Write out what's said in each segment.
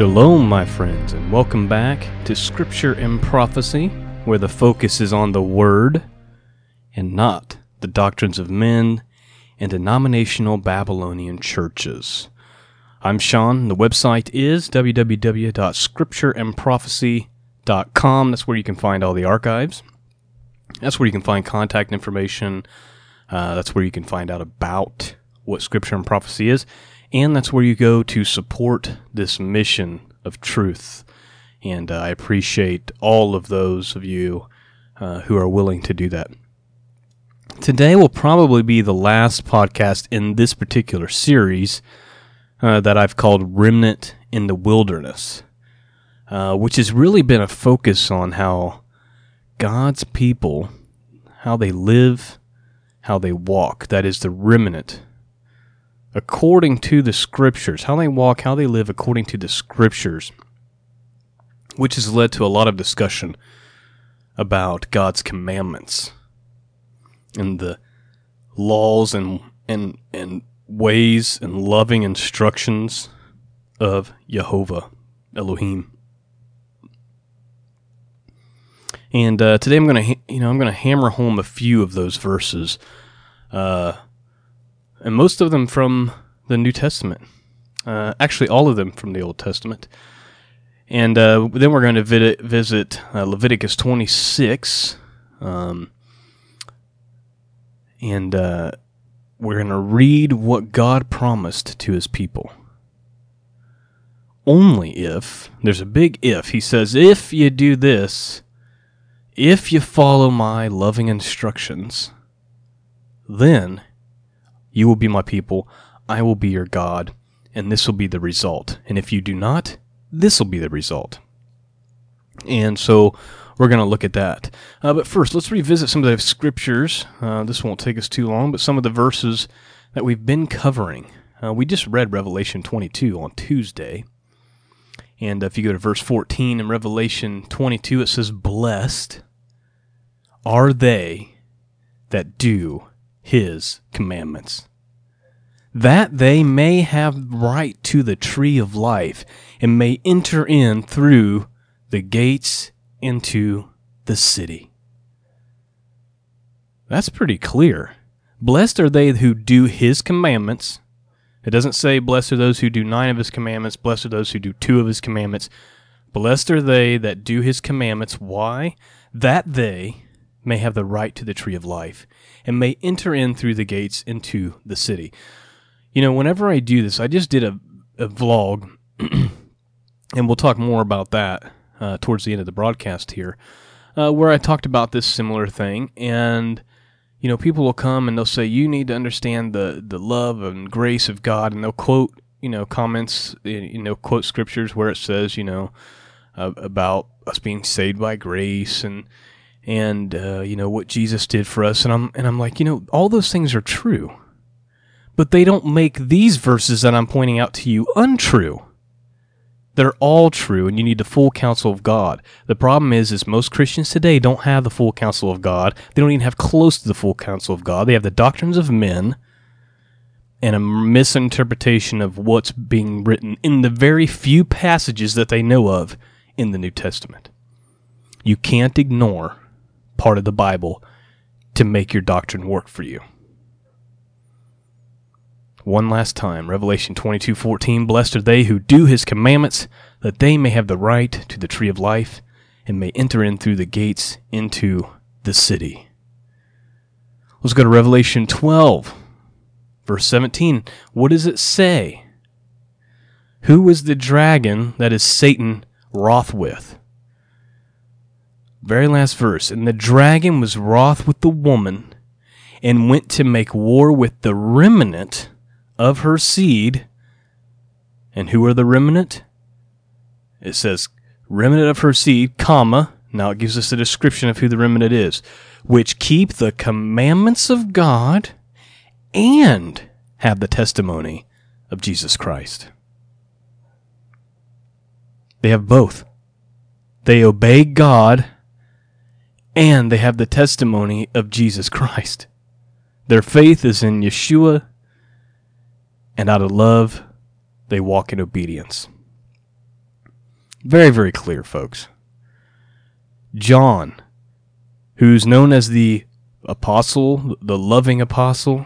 Shalom, my friends, and welcome back to Scripture and Prophecy, where the focus is on the Word and not the doctrines of men and denominational Babylonian churches. I'm Sean. The website is www.scriptureandprophecy.com. That's where you can find all the archives. That's where you can find contact information. That's where you can find out about what Scripture and Prophecy is. And that's where you go to support this mission of truth. And I appreciate all of those of you who are willing to do that. Today will probably be the last podcast in this particular series that I've called Remnant in the Wilderness, which has really been a focus on how God's people, how they live, how they walk. That is the remnant. According to the Scriptures, how they walk, how they live according to the Scriptures, which has led to a lot of discussion about God's commandments and the laws and ways and loving instructions of Jehovah Elohim. And today I'm going to hammer home a few of those verses. And most of them from the New Testament. Actually, all of them from the Old Testament. And then we're going to visit Leviticus 26. And we're going to read what God promised to his people. Only if, there's a big if. He says, if you do this, if you follow my loving instructions, then you will be my people, I will be your God, and this will be the result. And if you do not, this will be the result. And so we're going to look at that. But first, let's revisit some of the Scriptures. This won't take us too long, but some of the verses that we've been covering. We just read Revelation 22 on Tuesday. And if you go to verse 14 in Revelation 22, it says, "Blessed are they that do his commandments, that they may have right to the tree of life, and may enter in through the gates into the city." That's pretty clear. Blessed are they who do his commandments. It doesn't say, blessed are those who do 9 of his commandments, blessed are those who do 2 of his commandments. Blessed are they that do his commandments. Why? That they may have the right to the tree of life, and may enter in through the gates into the city. You know, whenever I do this, I just did a vlog, and we'll talk more about that towards the end of the broadcast here, where I talked about this similar thing, and, you know, people will come and they'll say, you need to understand the love and grace of God, and they'll quote, comments, quote scriptures where it says, about us being saved by grace, and what Jesus did for us, and I'm like, all those things are true, but they don't make these verses that I'm pointing out to you untrue. They're all true, and you need the full counsel of God. The problem is most Christians today don't have the full counsel of God. They don't even have close to the full counsel of God. They have the doctrines of men and a misinterpretation of what's being written in the very few passages that they know of in the New Testament. You can't ignore part of the Bible to make your doctrine work for you. One last time, Revelation 22:14, "Blessed are they who do his commandments, that they may have the right to the tree of life, and may enter in through the gates into the city." Let's go to Revelation 12, verse 17. What does it say? Who is the dragon that is Satan wroth with? Very last verse. "And the dragon was wroth with the woman, and went to make war with the remnant of her seed." And who are the remnant? It says, remnant of her seed, comma, now it gives us a description of who the remnant is, "which keep the commandments of God, and have the testimony of Jesus Christ." They have both. They obey God, and they have the testimony of Jesus Christ. Their faith is in Yeshua, and out of love, they walk in obedience. Very, very clear, folks. John, who's known as the apostle, the loving apostle,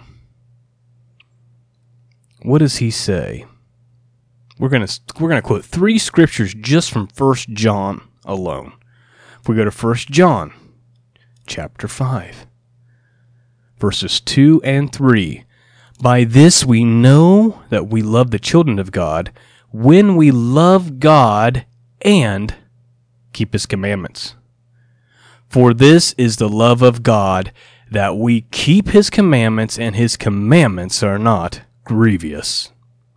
what does he say? We're gonna quote 3 scriptures just from 1 John alone. If we go to 1 John chapter 5, verses 2 and 3, by this we know that we love the children of God, when we love God and keep his commandments. For this is the love of God, that we keep his commandments, and his commandments are not grievous.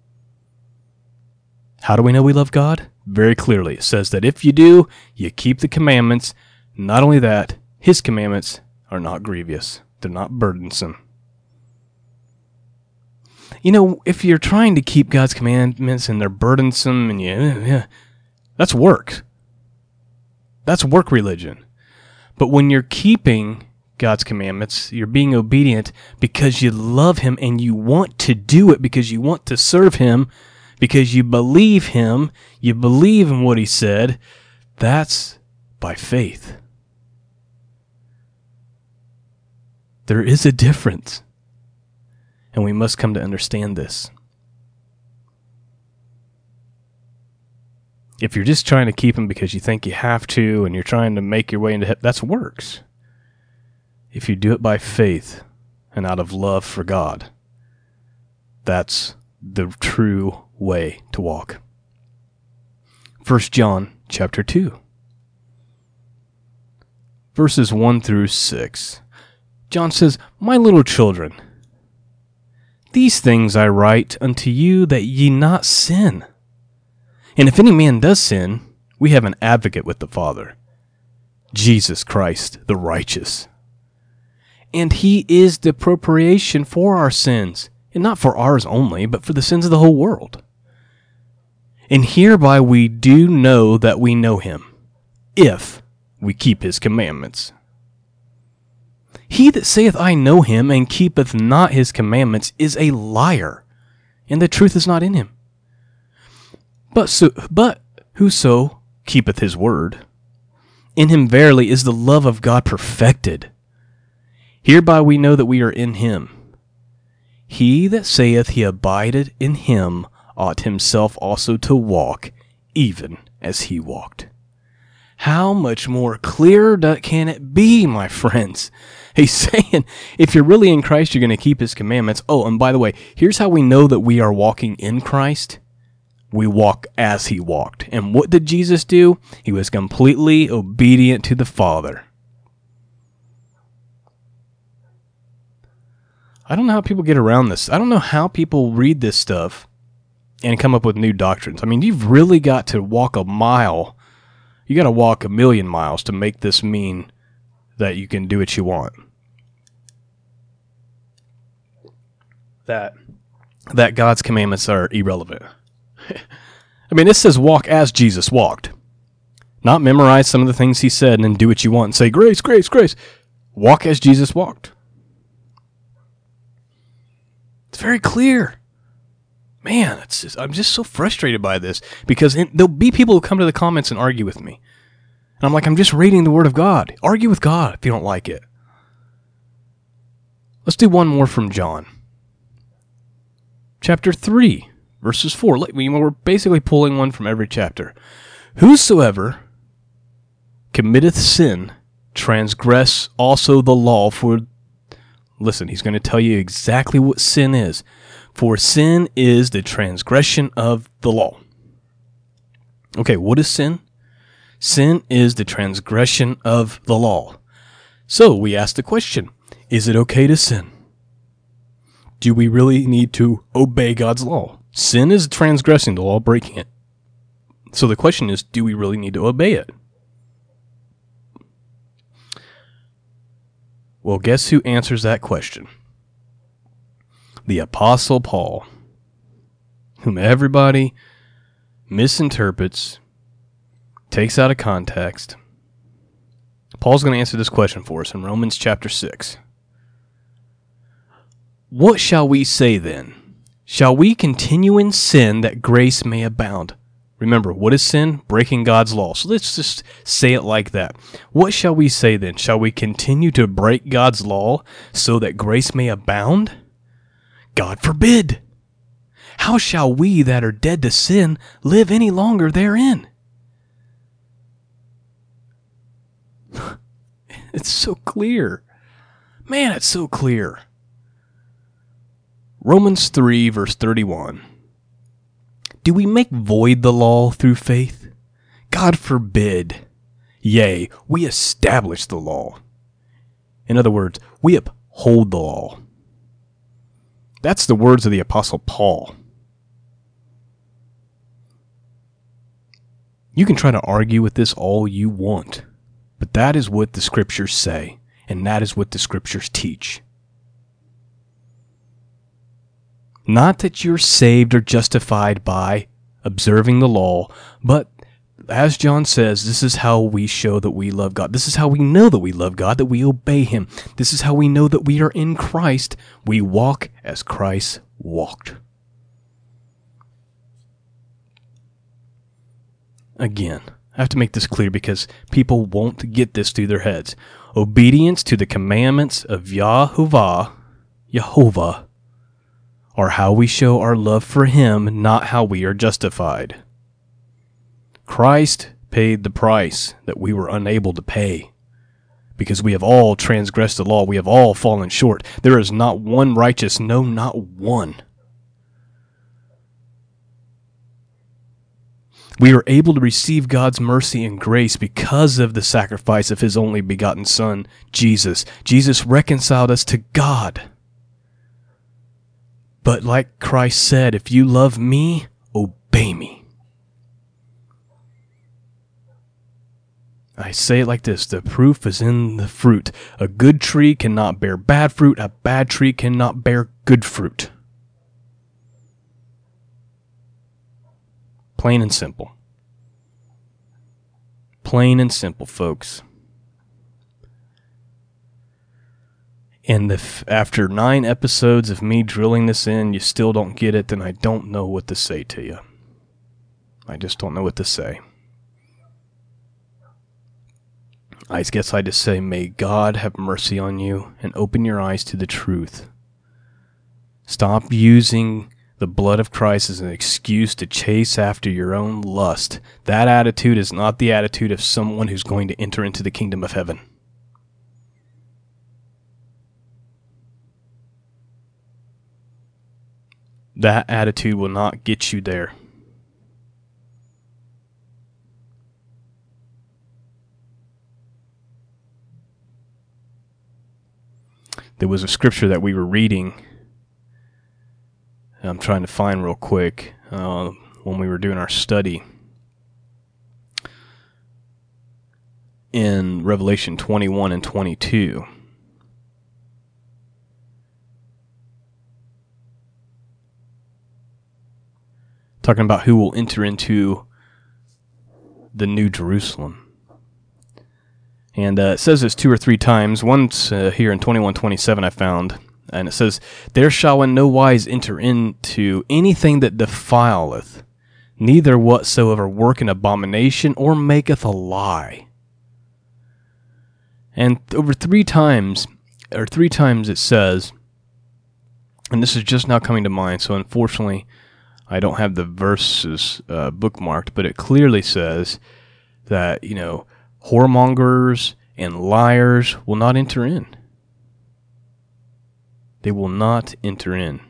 How do we know we love God? Very clearly. It says that if you do, you keep the commandments. Not only that, his commandments are not grievous. They're not burdensome. You know, if you're trying to keep God's commandments and they're burdensome and that's work. That's work religion. But when you're keeping God's commandments, you're being obedient because you love him and you want to do it because you want to serve him, because you believe him, you believe in what he said. That's by faith. There is a difference, and we must come to understand this. If you're just trying to keep him because you think you have to, and you're trying to make your way into heaven, that's works. If you do it by faith and out of love for God, that's the true way to walk. 1 John chapter 2, verses 1 through 6. John says, My little children, these things I write unto you that ye not sin. And if any man does sin, we have an advocate with the Father, Jesus Christ the righteous. And he is the propitiation for our sins, and not for ours only, but for the sins of the whole world. And hereby we do know that we know him, if we keep his commandments. He that saith, I know him, and keepeth not his commandments, is a liar, and the truth is not in him. But whoso keepeth his word, in him verily is the love of God perfected. Hereby we know that we are in him. He that saith he abideth in him ought himself also to walk, even as he walked. How much more clear can it be, my friends? He's saying, if you're really in Christ, you're going to keep his commandments. Oh, and by the way, here's how we know that we are walking in Christ. We walk as he walked. And what did Jesus do? He was completely obedient to the Father. I don't know how people get around this. I don't know how people read this stuff and come up with new doctrines. I mean, you've really got to walk a mile. You got to walk 1,000,000 miles to make this mean that you can do what you want. That God's commandments are irrelevant. I mean, it says walk as Jesus walked. Not memorize some of the things he said and then do what you want and say, grace, grace, grace. Walk as Jesus walked. It's very clear. Man, I'm just so frustrated by this because there'll be people who come to the comments and argue with me. And I'm like, I'm just reading the Word of God. Argue with God if you don't like it. Let's do one more from John. Chapter 3, verses 4. We're basically pulling one from every chapter. Whosoever committeth sin transgress also the law, for... Listen, he's going to tell you exactly what sin is. For sin is the transgression of the law. Okay, what is sin? Sin is the transgression of the law. So we ask the question, is it okay to sin? Do we really need to obey God's law? Sin is transgressing the law, breaking it. So the question is, do we really need to obey it? Well, guess who answers that question? The Apostle Paul, whom everybody misinterprets, takes out of context. Paul's going to answer this question for us in Romans chapter 6. What shall we say then? Shall we continue in sin that grace may abound? Remember, what is sin? Breaking God's law. So let's just say it like that. What shall we say then? Shall we continue to break God's law so that grace may abound? God forbid. How shall we that are dead to sin live any longer therein? It's so clear. Man, it's so clear. Romans 3, verse 31. Do we make void the law through faith? God forbid. Yea, we establish the law. In other words, we uphold the law. That's the words of the Apostle Paul. You can try to argue with this all you want, but that is what the Scriptures say, and that is what the Scriptures teach. Not that you're saved or justified by observing the law, but as John says, this is how we show that we love God. This is how we know that we love God, that we obey Him. This is how we know that we are in Christ. We walk as Christ walked. Again, I have to make this clear because people won't get this through their heads. Obedience to the commandments of Yahovah, are how we show our love for Him, not how we are justified. Christ paid the price that we were unable to pay. Because we have all transgressed the law, we have all fallen short. There is not one righteous, no, not one. We are able to receive God's mercy and grace because of the sacrifice of His only begotten Son, Jesus. Jesus reconciled us to God. But like Christ said, if you love me, obey me. I say it like this, the proof is in the fruit. A good tree cannot bear bad fruit, a bad tree cannot bear good fruit. Plain and simple. Plain and simple, folks. And if after 9 episodes of me drilling this in, you still don't get it, then I don't know what to say to you. I just don't know what to say. I guess I just say, may God have mercy on you and open your eyes to the truth. Stop using the blood of Christ as an excuse to chase after your own lust. That attitude is not the attitude of someone who's going to enter into the kingdom of heaven. That attitude will not get you there. There was a scripture that we were reading. I'm trying to find real quick when we were doing our study in Revelation 21 and 22. Talking about who will enter into the New Jerusalem. And it says this 2 or 3 times. Once here in 21:27 I found. And it says, there shall in no wise enter into anything that defileth, neither whatsoever work an abomination or maketh a lie. And over 3 times it says, and this is just now coming to mind, so unfortunately I don't have the verses bookmarked, but it clearly says that, whoremongers and liars will not enter in. They will not enter in.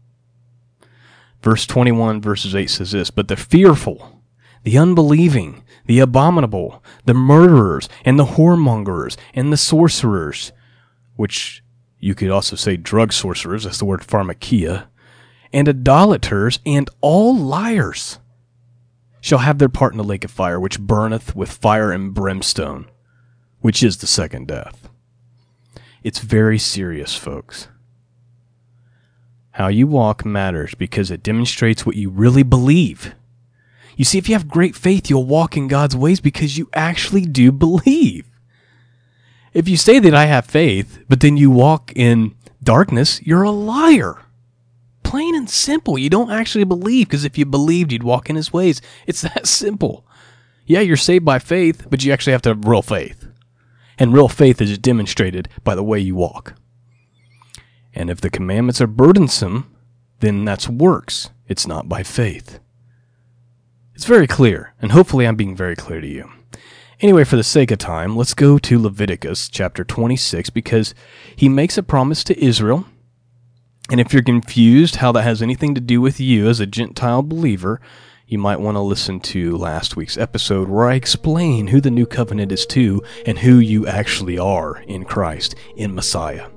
Verse 21, verses 8 says this, but the fearful, the unbelieving, the abominable, the murderers, and the whoremongers, and the sorcerers, which you could also say drug sorcerers, that's the word pharmakia, and idolaters, and all liars, shall have their part in the lake of fire, which burneth with fire and brimstone, which is the second death. It's very serious, folks. How you walk matters because it demonstrates what you really believe. You see, if you have great faith, you'll walk in God's ways because you actually do believe. If you say that I have faith, but then you walk in darkness, you're a liar. plain and simple. You don't actually believe, because if you believed, you'd walk in his ways. It's that simple. Yeah, you're saved by faith, but you actually have to have real faith. And real faith is demonstrated by the way you walk. And if the commandments are burdensome, then that's works. It's not by faith. It's very clear, and hopefully I'm being very clear to you. Anyway, for the sake of time, let's go to Leviticus chapter 26, because he makes a promise to Israel. And if you're confused how that has anything to do with you as a Gentile believer, you might want to listen to last week's episode where I explain who the new covenant is to and who you actually are in Christ, in Messiah.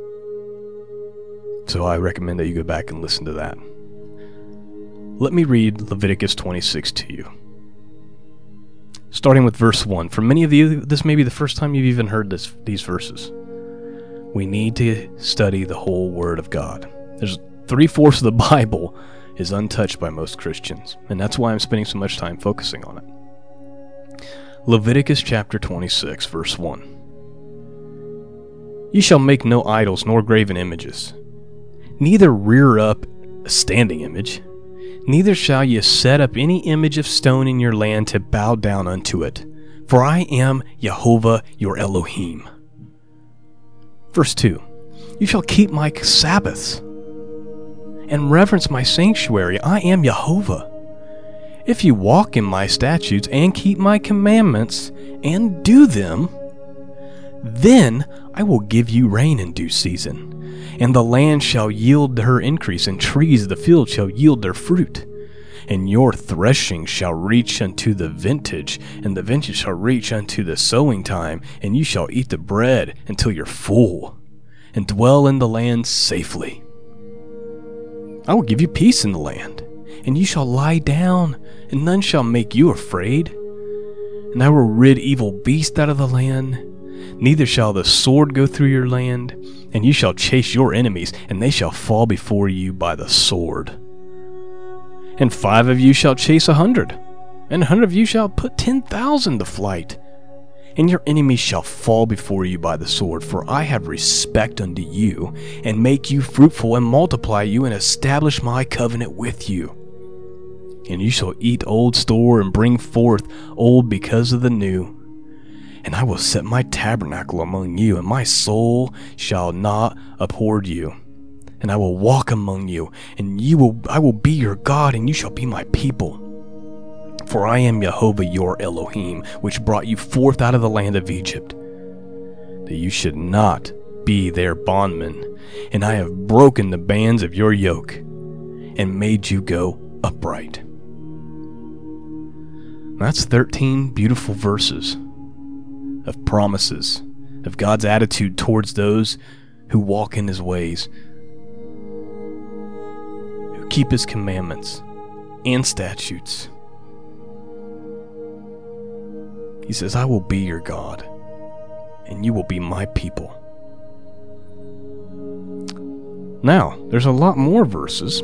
So I recommend that you go back and listen to that. Let me read Leviticus 26 to you. Starting with verse 1. For many of you, this may be the first time you've even heard these verses. We need to study the whole Word of God. There's 3/4 of the Bible is untouched by most Christians, and that's why I'm spending so much time focusing on it. Leviticus chapter 26, verse 1. You shall make no idols nor graven images, neither rear up a standing image, neither shall ye set up any image of stone in your land to bow down unto it, for I am Jehovah your Elohim. Verse 2. You shall keep my Sabbaths, and reverence my sanctuary. I am Jehovah. If you walk in my statutes, and keep my commandments, and do them, then I will give you rain in due season, and the land shall yield her increase, and trees of the field shall yield their fruit. And your threshing shall reach unto the vintage, and the vintage shall reach unto the sowing time, and you shall eat the bread until you're full, and dwell in the land safely. I will give you peace in the land, and you shall lie down, and none shall make you afraid. And I will rid evil beasts out of the land, neither shall the sword go through your land, and you shall chase your enemies, and they shall fall before you by the sword. And 5 of you shall chase 100, and 100 of you shall put 10,000 to flight. And your enemies shall fall before you by the sword, for I have respect unto you, and make you fruitful, and multiply you, and establish my covenant with you. And you shall eat old store, and bring forth old because of the new. And I will set my tabernacle among you, and my soul shall not abhor you. And I will walk among you, and I will be your God, and you shall be my people. For I am Jehovah your Elohim, which brought you forth out of the land of Egypt, that you should not be their bondmen. And I have broken the bands of your yoke, and made you go upright. That's 13 beautiful verses of promises, of God's attitude towards those who walk in his ways, who keep his commandments and statutes. He says, I will be your God, and you will be my people. Now, there's a lot more verses.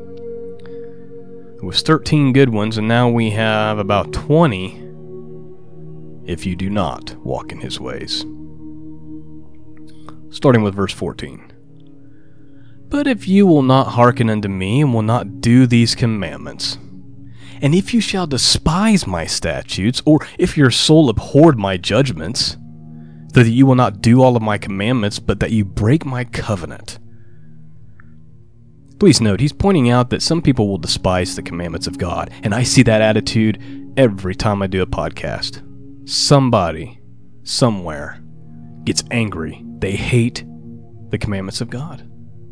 It was 13 good ones, and now we have about 20 if you do not walk in his ways. Starting with verse 14. But if you will not hearken unto me, and will not do these commandments, and if you shall despise my statutes, or if your soul abhorred my judgments, so that you will not do all of my commandments, but that you break my covenant. Please note, he's pointing out that some people will despise the commandments of God, and I see that attitude every time I do a podcast. Somebody, somewhere, gets angry. They hate the commandments of God.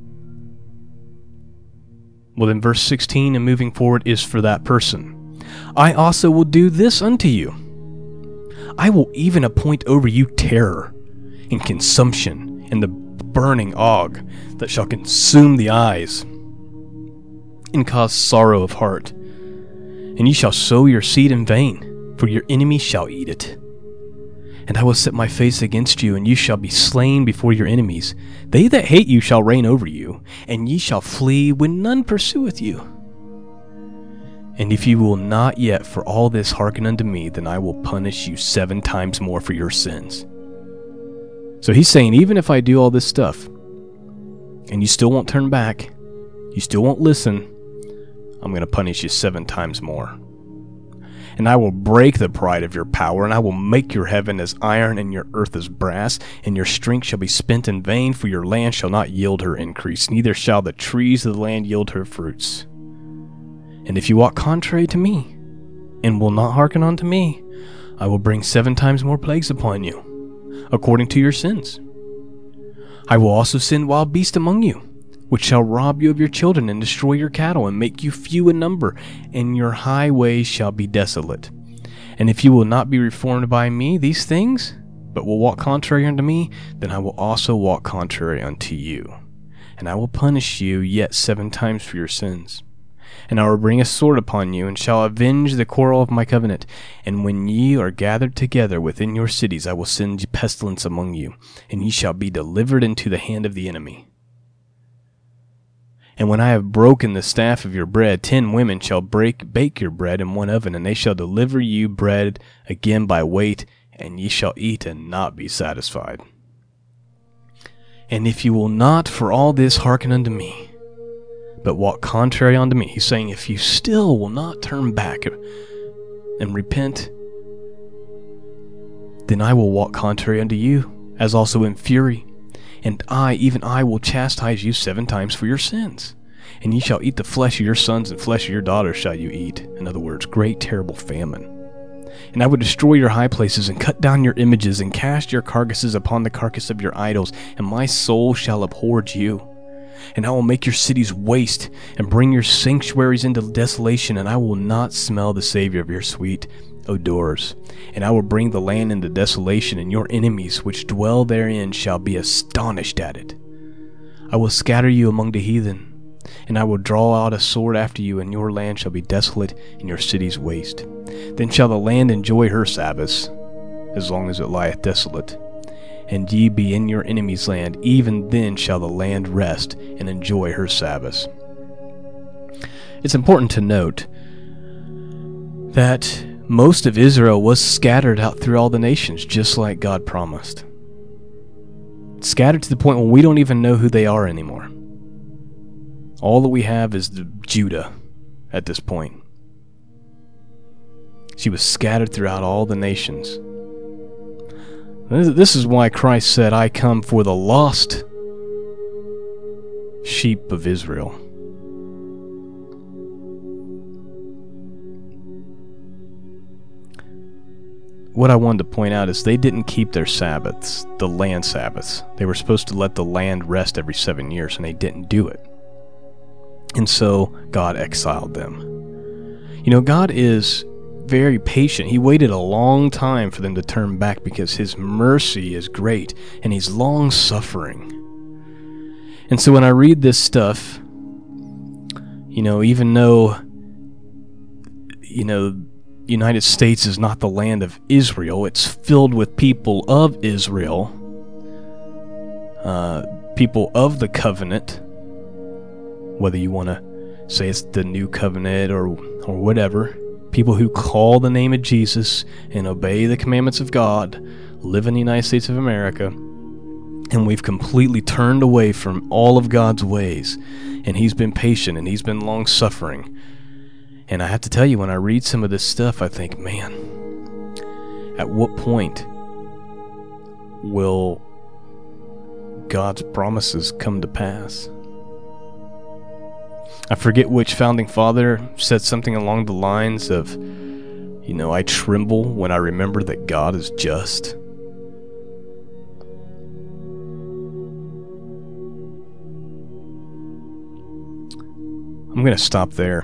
Well, then verse 16 and moving forward is for that person. I also will do this unto you. I will even appoint over you terror and consumption and the burning ague that shall consume the eyes and cause sorrow of heart. And ye shall sow your seed in vain, for your enemy shall eat it. And I will set my face against you, and you shall be slain before your enemies. They that hate you shall reign over you, and ye shall flee when none pursueth you. And if you will not yet for all this hearken unto me, then I will punish you 7 times more for your sins. So he's saying, even if I do all this stuff, and you still won't turn back, you you still won't listen, I'm going to punish you 7 times more. And I will break the pride of your power, and I will make your heaven as iron and your earth as brass, and your strength shall be spent in vain, for your land shall not yield her increase, neither shall the trees of the land yield her fruits. And if you walk contrary to me, and will not hearken unto me, I will bring 7 times more plagues upon you, according to your sins. I will also send wild beasts among you, which shall rob you of your children and destroy your cattle and make you few in number, and your highways shall be desolate. And if you will not be reformed by me, these things, but will walk contrary unto me, then I will also walk contrary unto you. And I will punish you yet 7 times for your sins. And I will bring a sword upon you, and shall avenge the quarrel of my covenant. And when ye are gathered together within your cities, I will send pestilence among you, and ye shall be delivered into the hand of the enemy. And when I have broken the staff of your bread, 10 women shall bake your bread in one oven, and they shall deliver you bread again by weight, and ye shall eat and not be satisfied. And if you will not for all this hearken unto me, but walk contrary unto me, he's saying, if you still will not turn back and repent, then I will walk contrary unto you, as also in fury. And I, even I, will chastise you 7 times for your sins. And ye shall eat the flesh of your sons, and flesh of your daughters shall you eat. In other words, great terrible famine. And I will destroy your high places, and cut down your images, and cast your carcasses upon the carcass of your idols, and my soul shall abhor you. And I will make your cities waste, and bring your sanctuaries into desolation, and I will not smell the savor of your sweet odors. And I will bring the land into desolation, and your enemies which dwell therein shall be astonished at it. I will scatter you among the heathen, and I will draw out a sword after you, and your land shall be desolate, and your cities waste. Then shall the land enjoy her Sabbaths, as long as it lieth desolate. And ye be in your enemy's land, even then shall the land rest, and enjoy her Sabbaths. It's important to note that most of Israel was scattered out through all the nations, just like God promised. Scattered to the point where we don't even know who they are anymore. All that we have is Judah at this point. She was scattered throughout all the nations. This is why Christ said, I come for the lost sheep of Israel. What I wanted to point out is they didn't keep their Sabbaths, the land Sabbaths. They were supposed to let the land rest every 7 years, and they didn't do it. And so God exiled them. You know, God is very patient. He waited a long time for them to turn back because his mercy is great and he's long-suffering. And so when I read this stuff, you know, even though, you know, United States is not the land of Israel, it's filled with people of Israel, people of the covenant, whether you want to say it's the new covenant or whatever, people who call the name of Jesus and obey the commandments of God, live in the United States of America, and we've completely turned away from all of God's ways, and he's been patient and he's been long-suffering. And I have to tell you, when I read some of this stuff, I think, man, at what point will God's promises come to pass? I forget which founding father said something along the lines of, you know, I tremble when I remember that God is just. I'm going to stop there.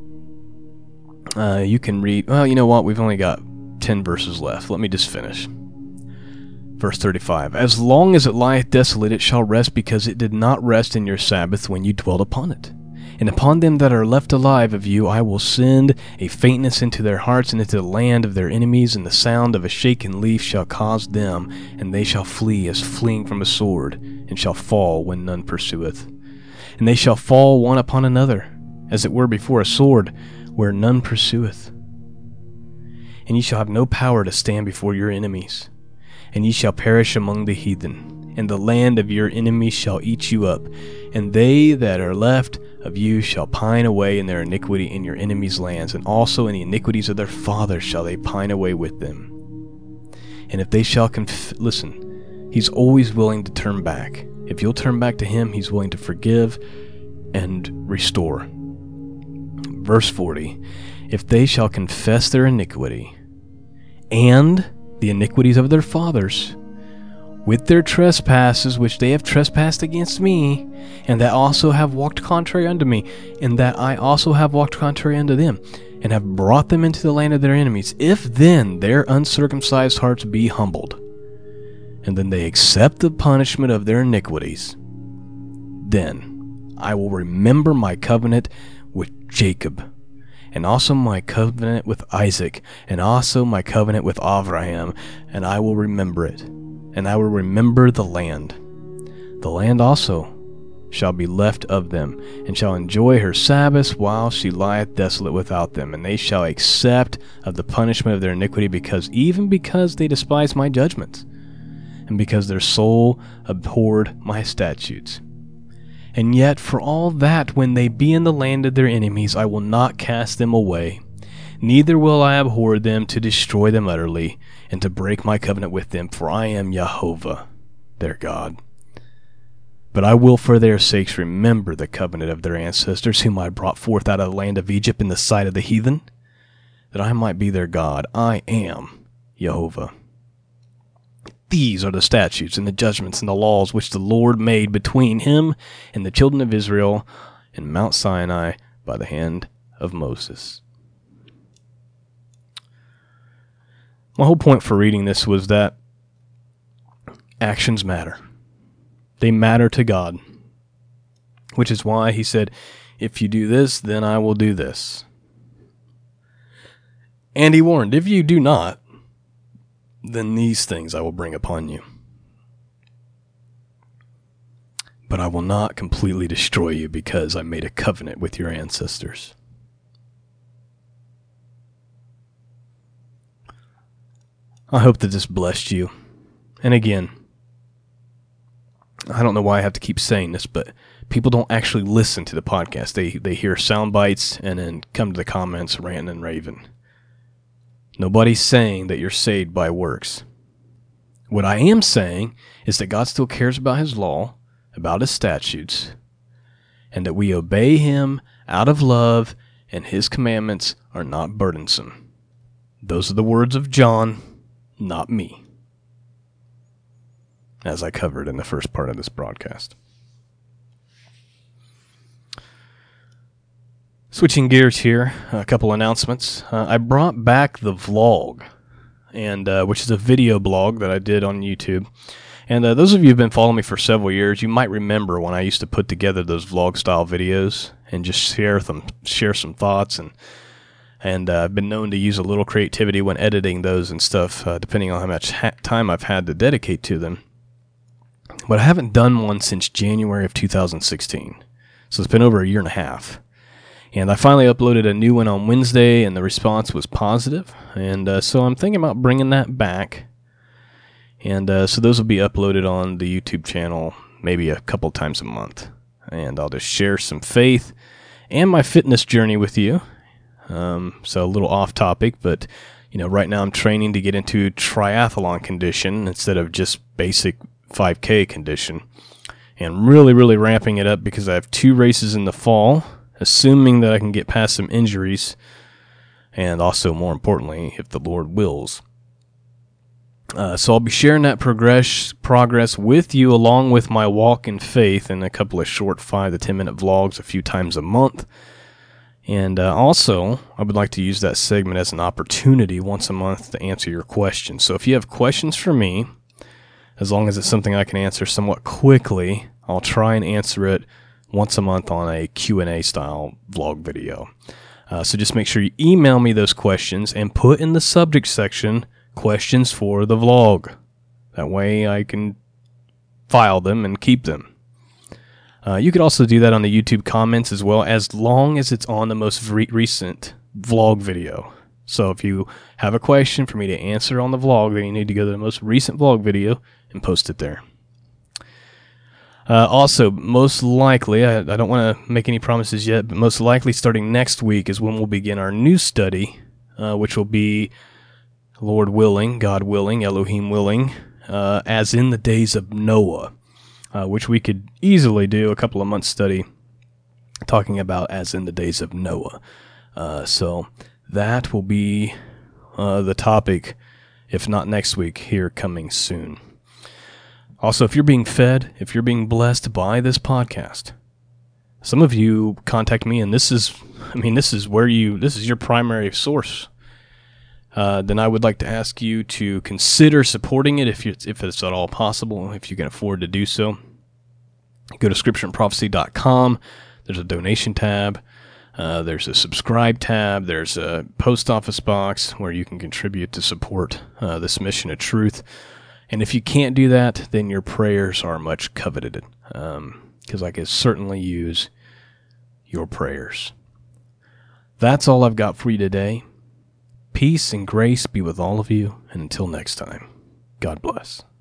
You can read, well, you know what? We've only got 10 verses left. Let me just finish. Verse 35. As long as it lieth desolate, it shall rest, because it did not rest in your Sabbath when you dwelt upon it. And upon them that are left alive of you I will send a faintness into their hearts, and into the land of their enemies, and the sound of a shaken leaf shall cause them, and they shall flee as fleeing from a sword, and shall fall when none pursueth. And they shall fall one upon another, as it were before a sword, where none pursueth. And ye shall have no power to stand before your enemies, and ye shall perish among the heathen, and the land of your enemies shall eat you up, and they that are left of you shall pine away in their iniquity in your enemies' lands, and also in the iniquities of their fathers shall they pine away with them. And if they shall listen, he's always willing to turn back. If you'll turn back to him, he's willing to forgive and restore. Verse 40, if they shall confess their iniquity and the iniquities of their fathers, with their trespasses which they have trespassed against me, and that also have walked contrary unto me, and that I also have walked contrary unto them, and have brought them into the land of their enemies, if then their uncircumcised hearts be humbled, and then they accept the punishment of their iniquities, then I will remember my covenant with Jacob, and also my covenant with Isaac, and also my covenant with Abraham, and I will remember it. And I will remember the land. The land also shall be left of them, and shall enjoy her Sabbaths while she lieth desolate without them. And they shall accept of the punishment of their iniquity, because they despised my judgments, and because their soul abhorred my statutes. And yet for all that, when they be in the land of their enemies, I will not cast them away, neither will I abhor them to destroy them utterly, and to break my covenant with them, for I am Jehovah, their God. But I will for their sakes remember the covenant of their ancestors, whom I brought forth out of the land of Egypt in the sight of the heathen, that I might be their God. I am Jehovah. These are the statutes and the judgments and the laws which the Lord made between him and the children of Israel in Mount Sinai by the hand of Moses. My whole point for reading this was that actions matter. They matter to God, which is why he said, if you do this, then I will do this. And he warned, if you do not, then these things I will bring upon you. But I will not completely destroy you, because I made a covenant with your ancestors. I hope that this blessed you. And again, I don't know why I have to keep saying this, but people don't actually listen to the podcast. They hear sound bites and then come to the comments ranting and raving. Nobody's saying that you're saved by works. What I am saying is that God still cares about his law, about his statutes, and that we obey him out of love, and his commandments are not burdensome. Those are the words of John, not me, as I covered in the first part of this broadcast. Switching gears here, a couple announcements. I brought back the vlog, and which is a video blog that I did on YouTube. And those of you who've been following me for several years, you might remember when I used to put together those vlog-style videos and just share some thoughts, and I've been known to use a little creativity when editing those and stuff, depending on how much time I've had to dedicate to them. But I haven't done one since January of 2016, so it's been over a year and a half. And I finally uploaded a new one on Wednesday, and the response was positive, and so I'm thinking about bringing that back. And so those will be uploaded on the YouTube channel maybe a couple times a month. And I'll just share some faith and my fitness journey with you. So a little off topic, but right now I'm training to get into triathlon condition instead of just basic 5K condition, and really ramping it up because I have 2 races in the fall, assuming that I can get past some injuries, and also more importantly, if the Lord wills. So I'll be sharing that progress with you, along with my walk in faith, in a couple of short 5 to 10 minute vlogs a few times a month. And also, I would like to use that segment as an opportunity once a month to answer your questions. So if you have questions for me, as long as it's something I can answer somewhat quickly, I'll try and answer it once a month on a Q&A style vlog video. So just make sure you email me those questions and put in the subject section questions for the vlog. That way I can file them and keep them. You could also do that on the YouTube comments as well, as long as it's on the most recent vlog video. So if you have a question for me to answer on the vlog, then you need to go to the most recent vlog video and post it there. Also, most likely, I don't want to make any promises yet, but most likely starting next week is when we'll begin our new study, which will be, Lord willing, God willing, Elohim willing, as in the days of Noah, which we could easily do a couple of months study talking about as in the days of Noah. So that will be the topic, if not next week, here coming soon. Also, if you're being fed, if you're being blessed by this podcast, some of you contact me, and this is your primary source. Then I would like to ask you to consider supporting it if it's at all possible, if you can afford to do so. Go to scriptureandprophecy.com. There's a donation tab. There's a subscribe tab. There's a post office box where you can contribute to support this mission of truth. And if you can't do that, then your prayers are much coveted, because I can certainly use your prayers. That's all I've got for you today. Peace and grace be with all of you, and until next time, God bless.